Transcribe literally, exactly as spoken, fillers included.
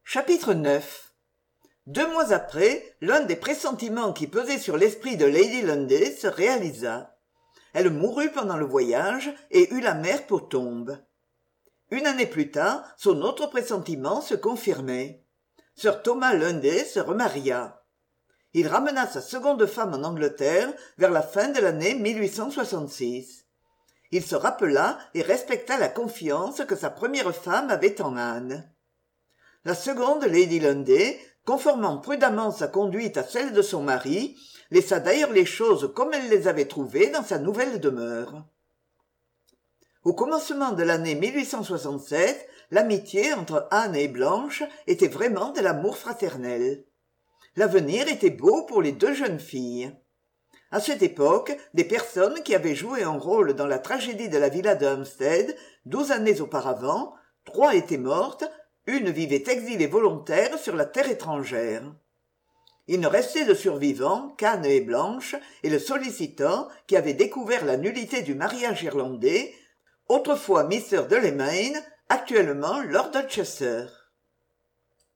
Chapitre neuf. Deux mois après, l'un des pressentiments qui pesaient sur l'esprit de lady Lunday se réalisa. Elle mourut pendant le voyage et eut la mer pour tombe. Une année plus tard, son autre pressentiment se confirmait. Sir Thomas Lunday se remaria. Il ramena sa seconde femme en Angleterre vers la fin de l'année mille huit cent soixante-six. Il se rappela et respecta la confiance que sa première femme avait en Anne. La seconde lady Lunday, conformant prudemment sa conduite à celle de son mari, laissa d'ailleurs les choses comme elle les avait trouvées dans sa nouvelle demeure. Au commencement de l'année mille huit cent soixante-sept, l'amitié entre Anne et Blanche était vraiment de l'amour fraternel. L'avenir était beau pour les deux jeunes filles. À cette époque, des personnes qui avaient joué un rôle dans la tragédie de la villa de Hampstead, douze années auparavant, trois étaient mortes, une vivait exilée volontaire sur la terre étrangère. Il ne restait de survivants qu'Anne et Blanche et le solliciteur qui avait découvert la nullité du mariage irlandais, autrefois Mister Delamain, actuellement Lord Chester.